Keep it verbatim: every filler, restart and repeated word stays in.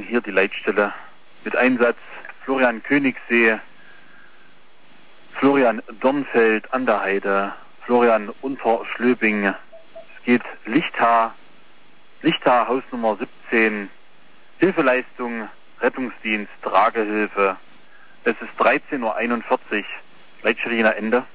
hier die Leitstelle mit Einsatz Florian Königssee, Florian Dornfeld an der Heide, Florian Unterschlöbing. Es geht Lichthaar, Lichthaar Hausnummer siebzehn, Hilfeleistung, Rettungsdienst, Tragehilfe. Es ist dreizehn Uhr einundvierzig, Leitstelle Ende.